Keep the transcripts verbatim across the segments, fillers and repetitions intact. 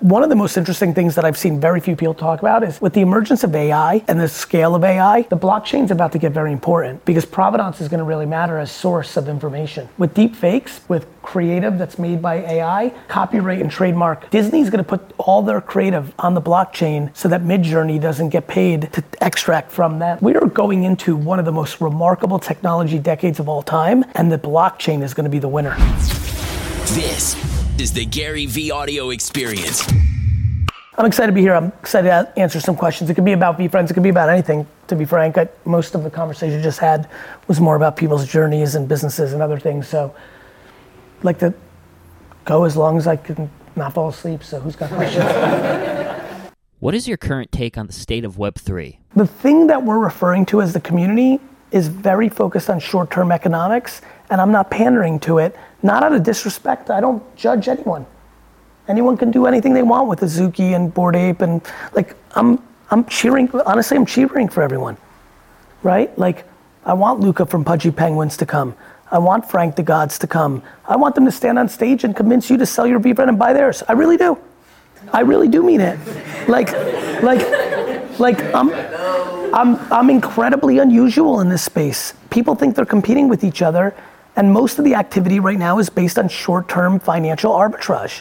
One of the most interesting things that I've seen very few people talk about is with the emergence of A I and the scale of A I, the blockchain's about to get very important because provenance is going to really matter as source of information. With deep fakes, with creative that's made by A I, copyright and trademark, Disney's going to put all their creative on the blockchain so that Midjourney doesn't get paid to extract from that. We are going into one of the most remarkable technology decades of all time, and the blockchain is going to be the winner. This is the Gary V Audio Experience. I'm excited to be here. I'm excited to answer some questions. It could be about VeeFriends. It could be about anything, to be frank. I, most of the conversation I just had was more about people's journeys and businesses and other things. So I'd like to go as long as I can not fall asleep. So who's got questions? What is your current take on the state of Web three? The thing that we're referring to as the community is very focused on short-term economics, and I'm not pandering to it, not out of disrespect. I don't judge anyone. Anyone can do anything they want with Azuki and Bored Ape, and like, I'm I'm cheering, honestly, I'm cheering for everyone, right? Like, I want Luca from Pudgy Penguins to come. I want Frank the Gods to come. I want them to stand on stage and convince you to sell your VeeFriend and buy theirs. I really do. I really do mean it. Like, like, like, I'm, I'm, I'm incredibly unusual in this space. People think they're competing with each other, and most of the activity right now is based on short-term financial arbitrage.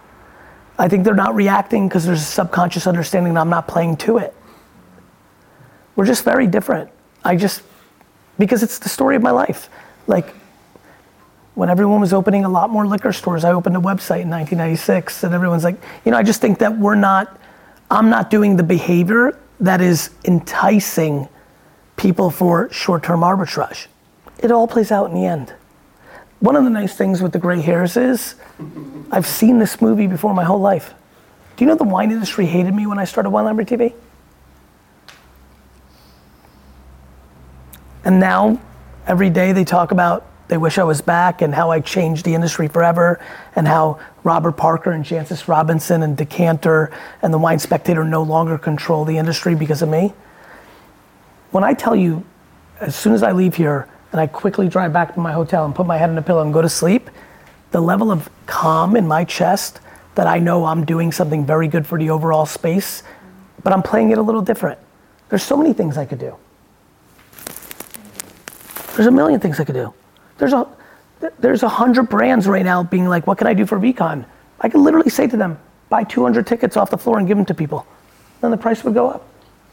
I think they're not reacting because there's a subconscious understanding that I'm not playing to it. We're just very different. I just, because it's the story of my life. Like, when everyone was opening a lot more liquor stores, I opened a website in nineteen ninety-six, and everyone's like, you know, I just think that we're not, I'm not doing the behavior that is enticing people for short-term arbitrage. It all plays out in the end. One of the nice things with the gray hairs is, I've seen this movie before my whole life. Do you know the wine industry hated me when I started Wine Library T V? And now, every day they talk about they wish I was back and how I changed the industry forever and how Robert Parker and Jancis Robinson and Decanter and the Wine Spectator no longer control the industry because of me. When I tell you, as soon as I leave here and I quickly drive back to my hotel and put my head in a pillow and go to sleep, the level of calm in my chest that I know I'm doing something very good for the overall space, but I'm playing it a little different. There's so many things I could do. There's a million things I could do. There's a, there's a hundred brands right now being like, what can I do for VeeCon? I could literally say to them, buy two hundred tickets off the floor and give them to people. Then the price would go up.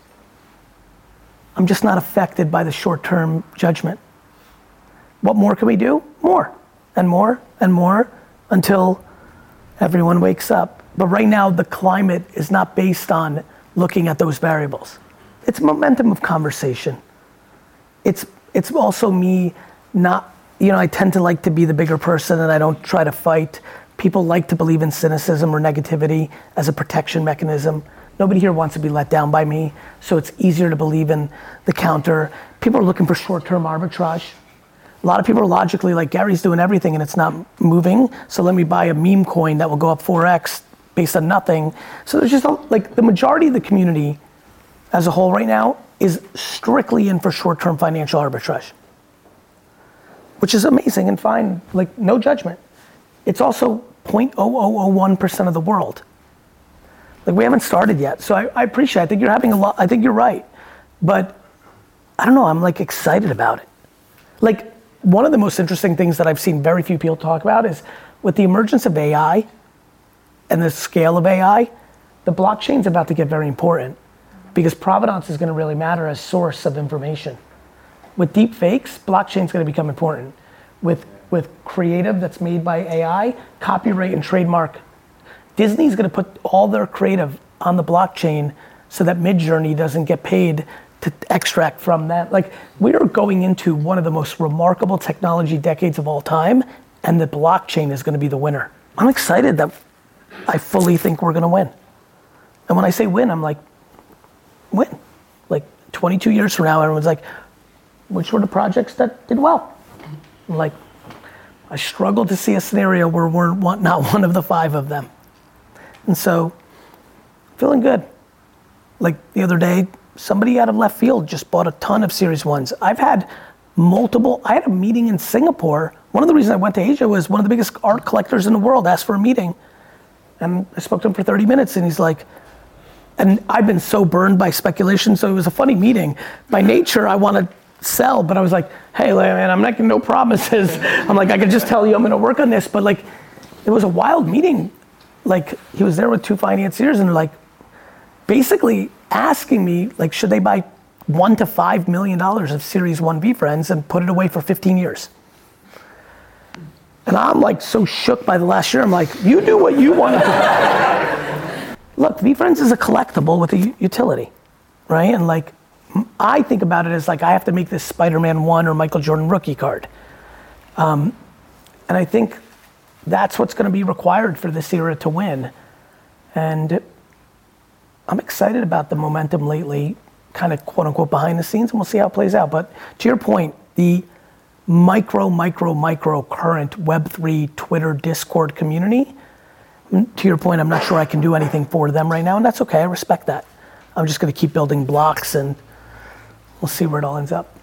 I'm just not affected by the short-term judgment. What more can we do? More, and more, and more, until everyone wakes up. But right now, the climate is not based on looking at those variables. It's momentum of conversation. It's, it's also me not, you know, I tend to like to be the bigger person and I don't try to fight. People like to believe in cynicism or negativity as a protection mechanism. Nobody here wants to be let down by me, so it's easier to believe in the counter. People are looking for short-term arbitrage. A lot of people are logically like, Gary's doing everything and it's not moving, so let me buy a meme coin that will go up four X based on nothing. So there's just a, like the majority of the community as a whole right now is strictly in for short-term financial arbitrage, which is amazing and fine, like no judgment. It's also zero point zero zero zero one percent of the world. Like we haven't started yet, so I, I appreciate it. I think you're having a lot, I think you're right, but I don't know, I'm like excited about it. Like one of the most interesting things that I've seen very few people talk about is with the emergence of A I and the scale of A I, the blockchain's about to get very important because provenance is gonna really matter as source of information. With deep fakes, blockchain's gonna become important. With, with creative that's made by A I, copyright and trademark, Disney's gonna put all their creative on the blockchain so that Midjourney doesn't get paid to extract from that. Like, we are going into one of the most remarkable technology decades of all time, and the blockchain is gonna be the winner. I'm excited that I fully think we're gonna win. And when I say win, I'm like, win. Like twenty-two years from now, everyone's like, which were the projects that did well? I'm like, I struggle to see a scenario where we're one, not one of the five of them. And so, feeling good. Like the other day, somebody out of left field just bought a ton of Series Ones. I've had multiple, I had a meeting in Singapore. One of the reasons I went to Asia was one of the biggest art collectors in the world asked for a meeting. And I spoke to him for thirty minutes and he's like, and I've been so burned by speculation, so it was a funny meeting. By nature, I want to sell, but I was like, hey, man, I'm making no promises. I'm like, I could just tell you I'm gonna work on this, but like, it was a wild meeting. Like, he was there with two financiers and they're like, basically asking me, like, should they buy one to five million dollars of Series one VeeFriends and put it away for fifteen years? And I'm like so shook by the last year, I'm like, you do what you want to do. Look, VeeFriends is a collectible with a u- utility, right? And like, I think about it as like, I have to make this Spider-Man one or Michael Jordan rookie card. Um, and I think that's what's gonna be required for this era to win. And I'm excited about the momentum lately, kind of quote unquote behind the scenes, and we'll see how it plays out. But to your point, the micro, micro, micro current Web three Twitter Discord community, to your point, I'm not sure I can do anything for them right now, and that's okay, I respect that. I'm just gonna keep building blocks and we'll see where it all ends up.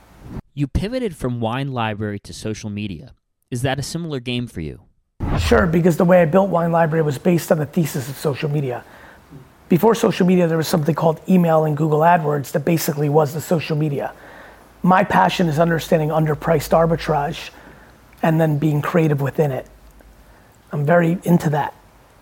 You pivoted from Wine Library to social media. Is that a similar game for you? Sure, because the way I built Wine Library was based on the thesis of social media. Before social media, there was something called email and Google AdWords that basically was the social media. My passion is understanding underpriced arbitrage and then being creative within it. I'm very into that.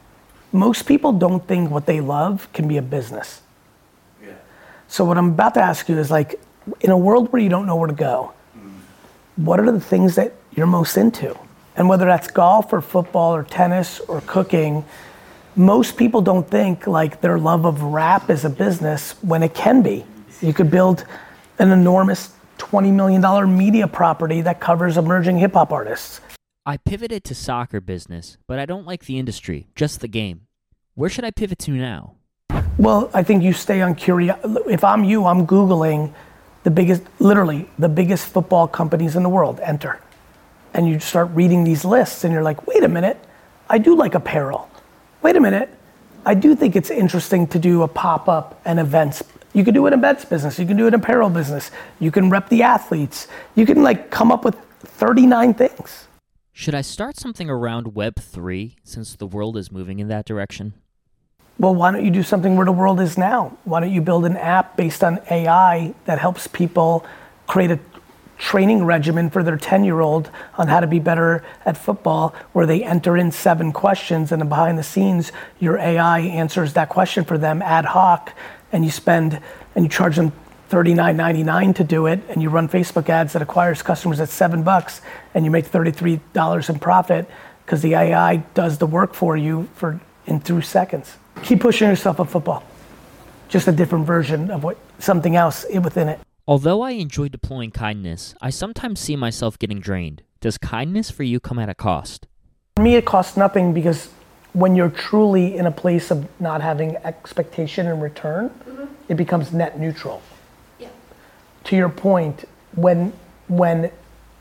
Most people don't think what they love can be a business. Yeah. So what I'm about to ask you is like, in a world where you don't know where to go, mm. what are the things that you're most into? And whether that's golf or football or tennis or cooking, most people don't think like their love of rap is a business when it can be. You could build an enormous twenty million dollars media property that covers emerging hip hop artists. I pivoted to soccer business, but I don't like the industry, just the game. Where should I pivot to now? Well, I think you stay on curiosity. If I'm you, I'm Googling the biggest, literally the biggest football companies in the world, enter. And you start reading these lists and you're like, wait a minute, I do like apparel. Wait a minute, I do think it's interesting to do a pop-up and events. You can do an events business, you can do an apparel business, you can rep the athletes, you can like come up with thirty-nine things. Should I start something around Web three since the world is moving in that direction? Well, why don't you do something where the world is now? Why don't you build an app based on A I that helps people create a training regimen for their ten-year-old on how to be better at football, where they enter in seven questions and then behind the scenes, your A I answers that question for them ad hoc, and you spend, and you charge them thirty-nine ninety-nine to do it, and you run Facebook ads that acquires customers at seven bucks, and you make thirty-three dollars in profit because the A I does the work for you for in three seconds. Keep pushing yourself at football. Just a different version of what something else within it. Although I enjoy deploying kindness, I sometimes see myself getting drained. Does kindness for you come at a cost? For me, it costs nothing because when you're truly in a place of not having expectation in return, mm-hmm. it becomes net neutral. Yeah. To your point, when when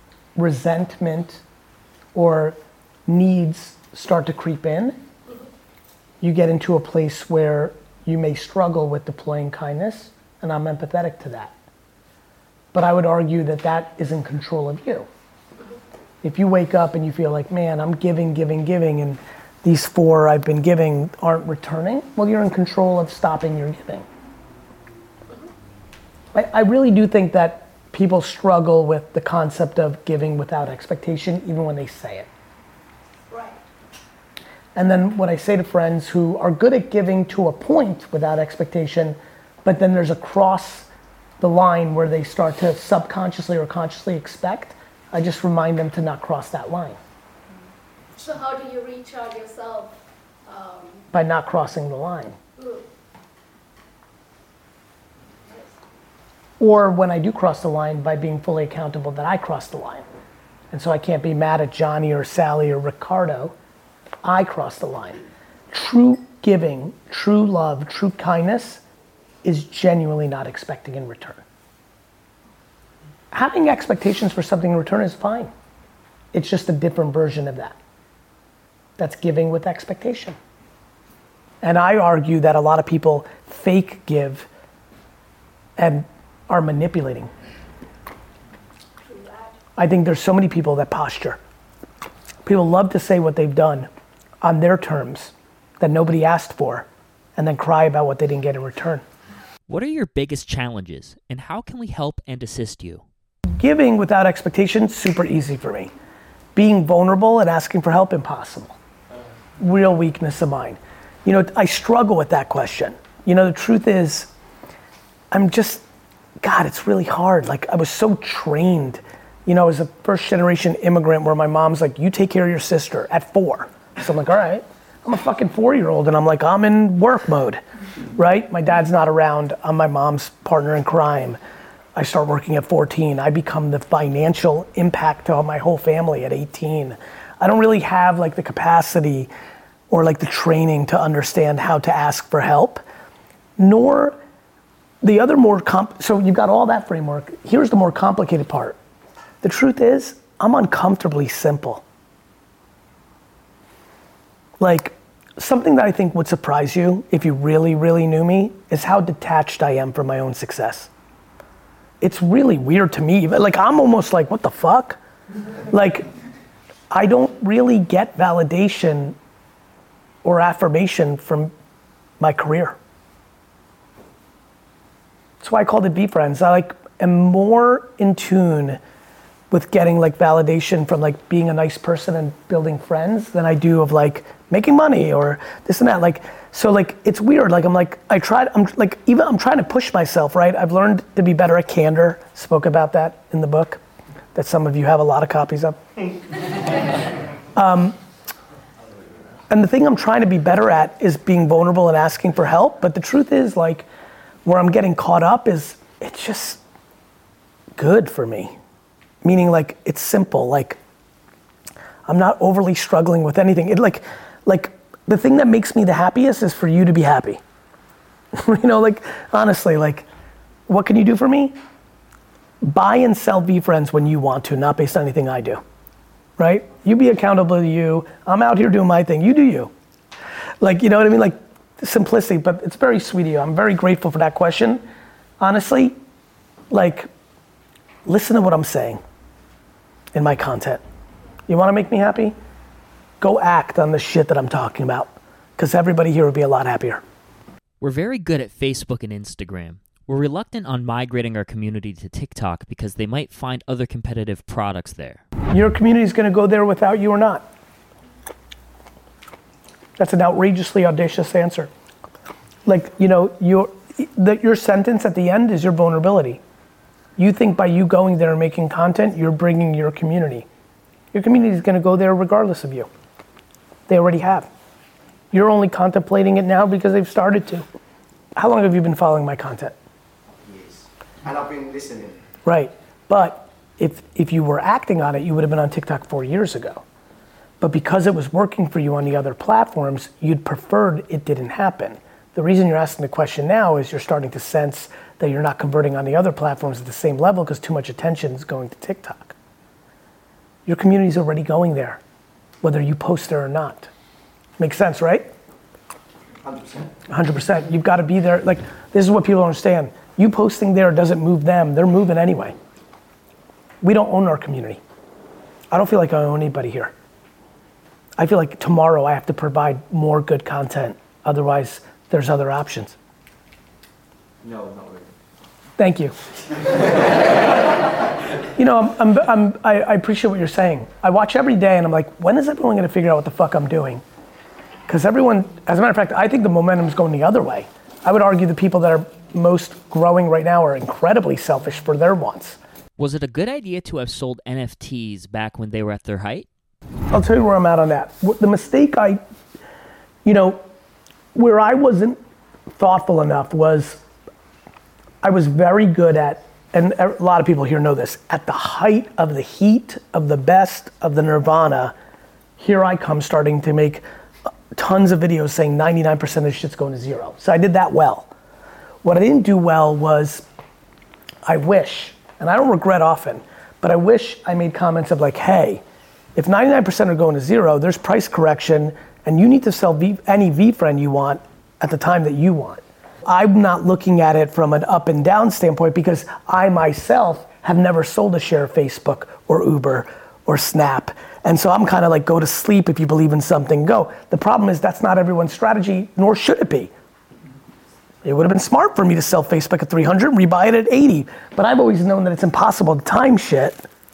resentment or needs start to creep in, mm-hmm. you get into a place where you may struggle with deploying kindness, and I'm empathetic to that. But I would argue that that is in control of you. If you wake up and you feel like, man, I'm giving, giving, giving, and these four I've been giving aren't returning, well, you're in control of stopping your giving. I, I really do think that people struggle with the concept of giving without expectation, even when they say it. Right. And then what I say to friends who are good at giving to a point without expectation, but then there's a cross the line where they start to subconsciously or consciously expect, I just remind them to not cross that line. So how do you recharge yourself? Um, By not crossing the line. Ooh. Or when I do cross the line, by being fully accountable that I crossed the line. And so I can't be mad at Johnny or Sally or Ricardo. I crossed the line. True giving, true love, true kindness is genuinely not expecting in return. Having expectations for something in return is fine. It's just a different version of that. That's giving with expectation. And I argue that a lot of people fake give and are manipulating. I think there's so many people that posture. People love to say what they've done on their terms that nobody asked for and then cry about what they didn't get in return. What are your biggest challenges, and how can we help and assist you? Giving without expectation, super easy for me. Being vulnerable and asking for help, impossible. Real weakness of mine. You know, I struggle with that question. You know, the truth is, I'm just, God, it's really hard. Like, I was so trained, you know, as a first generation immigrant where my mom's like, you take care of your sister at four. So I'm like, all right, I'm a fucking four-year-old and I'm like, I'm in work mode, right? My dad's not around, I'm my mom's partner in crime. I start working at fourteen. I become the financial impact to my whole family at eighteen. I don't really have like the capacity or like the training to understand how to ask for help, nor the other more comp, so you've got all that framework. Here's the more complicated part. The truth is, I'm uncomfortably simple. Like, something that I think would surprise you if you really, really knew me is how detached I am from my own success. It's really weird to me. Like, I'm almost like, what the fuck? Like, I don't really get validation or affirmation from my career. That's why I called it VeeFriends. I like am more in tune with getting like validation from like being a nice person and building friends than I do of like making money or this and that. Like, so like, it's weird. Like, I'm like, I tried, I'm like, even I'm trying to push myself, right? I've learned to be better at candor. Spoke about that in the book that some of you have a lot of copies of. um, and the thing I'm trying to be better at is being vulnerable and asking for help. But the truth is like, where I'm getting caught up is it's just good for me. Meaning like, it's simple. Like, I'm not overly struggling with anything. It like, like the thing that makes me the happiest is for you to be happy. You know, like, honestly, like, what can you do for me? Buy and sell VeeFriends when you want to, not based on anything I do, right? You be accountable to you. I'm out here doing my thing. You do you. Like, you know what I mean? Like, simplicity, but it's very sweet of you. I'm very grateful for that question. Honestly, like, listen to what I'm saying in my content. You wanna make me happy? Go act on the shit that I'm talking about, because everybody here would be a lot happier. We're very good at Facebook and Instagram. We're reluctant on migrating our community to TikTok because they might find other competitive products there. Your community's gonna go there without you or not. That's an outrageously audacious answer. Like, you know, your, the, your sentence at the end is your vulnerability. You think by you going there and making content, you're bringing your community. Your community is gonna go there regardless of you. They already have. You're only contemplating it now because they've started to. How long have you been following my content? Years. And I've been listening. Right, but if, if you were acting on it, you would have been on TikTok four years ago. But because it was working for you on the other platforms, you'd preferred it didn't happen. The reason you're asking the question now is you're starting to sense that you're not converting on the other platforms at the same level because too much attention is going to TikTok. Your community's already going there, whether you post there or not. Makes sense, right? one hundred percent. one hundred percent. You've got to be there. Like, this is what people don't understand. You posting there doesn't move them. They're moving anyway. We don't own our community. I don't feel like I own anybody here. I feel like tomorrow I have to provide more good content. Otherwise, there's other options. No, not really. Thank you. You know, I'm, I'm, I'm, I, I appreciate what you're saying. I watch every day and I'm like, when is everyone gonna figure out what the fuck I'm doing? Because everyone, as a matter of fact, I think the momentum is going the other way. I would argue the people that are most growing right now are incredibly selfish for their wants. Was it a good idea to have sold N F Ts back when they were at their height? I'll tell you where I'm at on that. The mistake I, you know, where I wasn't thoughtful enough was I was very good at, and a lot of people here know this, at the height of the heat of the best of the nirvana, here I come starting to make tons of videos saying ninety-nine percent of the shit's going to zero. So I did that well. What I didn't do well was, I wish, and I don't regret often, but I wish I made comments of like, hey, if ninety-nine percent are going to zero, there's price correction and you need to sell v- any VeeFriend you want at the time that you want. I'm not looking at it from an up and down standpoint because I myself have never sold a share of Facebook or Uber or Snap. And so I'm kind of like, go to sleep if you believe in something, go. The problem is that's not everyone's strategy, nor should it be. It would have been smart for me to sell Facebook at three hundred and rebuy it at eighty, but I've always known that it's impossible to time shit.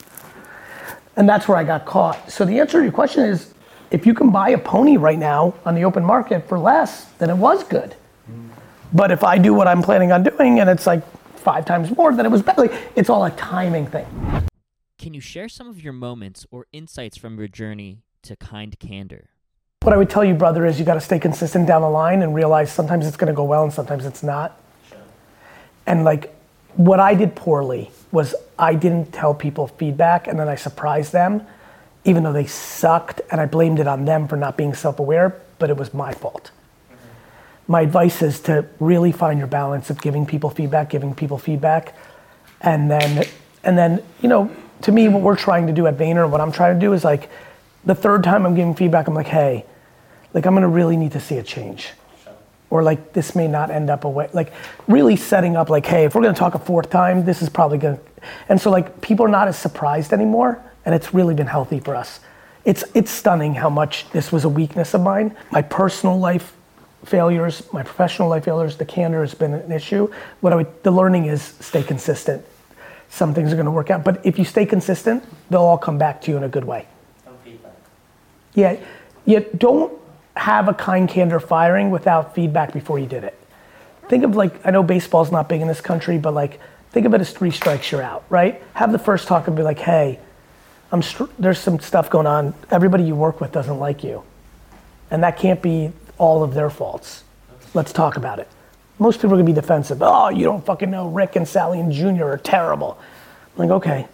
And that's where I got caught. So the answer to your question is, if you can buy a pony right now on the open market for less, then it was good. But if I do what I'm planning on doing and it's like five times more, then it was better. Like, it's all a timing thing. Can you share some of your moments or insights from your journey to Kind Candor? What I would tell you, brother, is you got to stay consistent down the line and realize sometimes it's going to go well and sometimes it's not. Sure. And like, what I did poorly was I didn't tell people feedback and then I surprised them, even though they sucked, and I blamed it on them for not being self-aware, but it was my fault. Mm-hmm. My advice is to really find your balance of giving people feedback, giving people feedback, and then, and then, you know, to me, what we're trying to do at Vayner, what I'm trying to do is like, the third time I'm giving feedback, I'm like, hey, like I'm gonna really need to see a change. Sure. Or like, this may not end up a way, like really setting up like, hey, if we're gonna talk a fourth time, this is probably gonna, and so like people are not as surprised anymore, and it's really been healthy for us. It's it's stunning how much this was a weakness of mine. My personal life failures, my professional life failures, the candor has been an issue. What I would, the learning is stay consistent. Some things are gonna work out, but if you stay consistent, they'll all come back to you in a good way. Some feedback. Yeah, you don't have a Kind Candor firing without feedback before you did it. Think of like, I know baseball's not big in this country, but like, think of it as three strikes, you're out, right? Have the first talk and be like, hey, I'm str- there's some stuff going on. Everybody you work with doesn't like you. And that can't be all of their faults. Let's talk about it. Most people are gonna be defensive. Oh, you don't fucking know, Rick and Sally and Junior are terrible. I'm like, okay.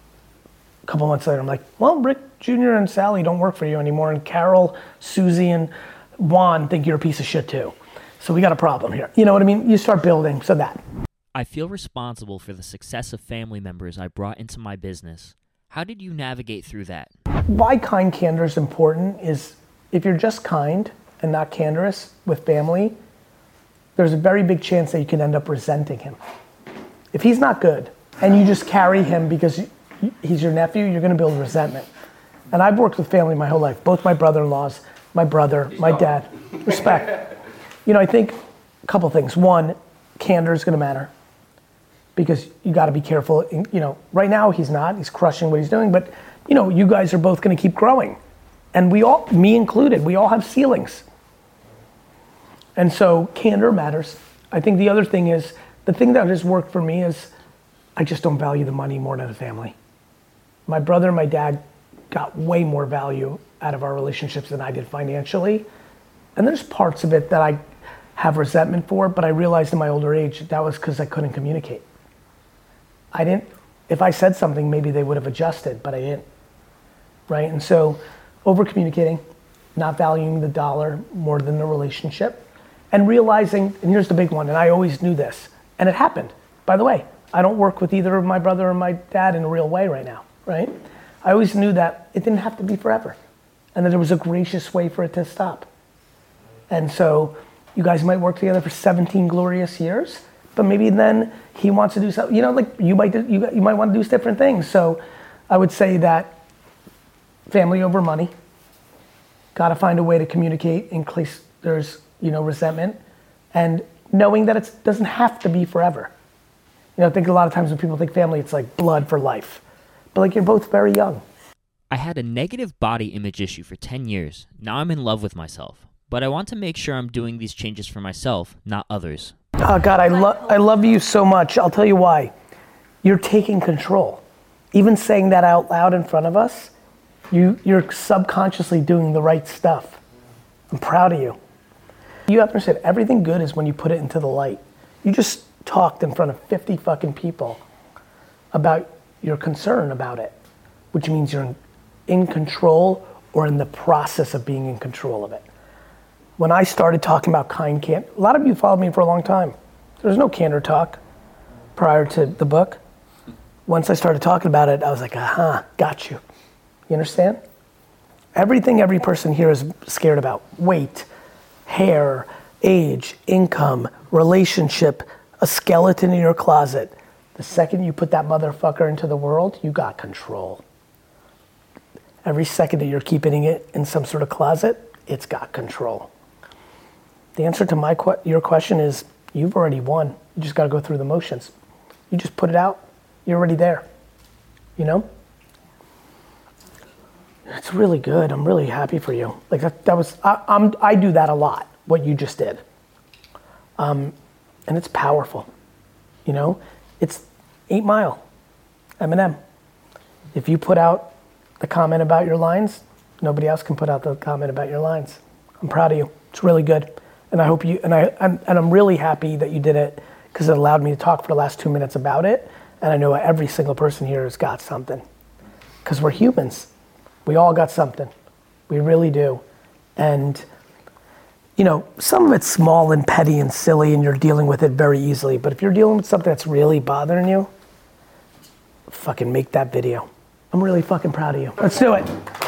A couple months later, I'm like, well, Rick, Junior and Sally don't work for you anymore, and Carol, Susie, and Juan think you're a piece of shit too. So we got a problem here. You know what I mean? You start building, so that. I feel responsible for the success of family members I brought into my business. How did you navigate through that? Why Kind Candor is important is if you're just kind and not candorous with family, there's a very big chance that you can end up resenting him. If he's not good and you just carry him because he's your nephew, you're gonna build resentment. And I've worked with family my whole life, both my brother-in-laws, my brother, my dad. Respect. You know, I think a couple things. One, candor is gonna matter because you gotta be careful. You know, right now he's not, he's crushing what he's doing, but you know, you guys are both gonna keep growing. And we all, me included, we all have ceilings. And so candor matters. I think the other thing is, the thing that has worked for me is I just don't value the money more than the family. My brother and my dad got way more value out of our relationships than I did financially. And there's parts of it that I have resentment for, but I realized in my older age that was because I couldn't communicate. I didn't, if I said something, maybe they would have adjusted, but I didn't, right? And so over communicating, not valuing the dollar more than the relationship, and realizing, and here's the big one, and I always knew this, and it happened. By the way, I don't work with either of my brother or my dad in a real way right now, right? I always knew that it didn't have to be forever, and that there was a gracious way for it to stop. And so you guys might work together for seventeen glorious years, but maybe then he wants to do something, you know, like you might, do, you, you might want to do different things. So I would say that family over money, gotta find a way to communicate in case there's, you know, resentment, and knowing that it doesn't have to be forever. You know, I think a lot of times when people think family, it's like blood for life. But like, you're both very young. I had a negative body image issue for ten years. Now I'm in love with myself. But I want to make sure I'm doing these changes for myself, not others. Oh God, I, lo- I love you so much. I'll tell you why. You're taking control. Even saying that out loud in front of us, you, you're subconsciously doing the right stuff. I'm proud of you. You have to understand, everything good is when you put it into the light. You just talked in front of fifty fucking people about your concern about it, which means you're in, in control or in the process of being in control of it. When I started talking about Kind Candor, a lot of you followed me for a long time. There was no candor talk prior to the book. Once I started talking about it, I was like, aha, got you. You understand? Everything every person here is scared about, weight, hair, age, income, relationship, a skeleton in your closet. The second you put that motherfucker into the world, you got control. Every second that you're keeping it in some sort of closet, it's got control. The answer to my que- your question is, you've already won. You just got to go through the motions. You just put it out. You're already there. You know? It's really good. I'm really happy for you. Like that, that was, I, I'm, I do that a lot, what you just did. Um, and it's powerful. You know? It's Eight Mile, Eminem. If you put out the comment about your lines, nobody else can put out the comment about your lines. I'm proud of you. It's really good. And I hope you, and, I, I'm, and I'm really happy that you did it because it allowed me to talk for the last two minutes about it. And I know every single person here has got something. Because we're humans. We all got something. We really do. And, you know, some of it's small and petty and silly and you're dealing with it very easily. But if you're dealing with something that's really bothering you, fucking make that video. I'm really fucking proud of you. Let's do it.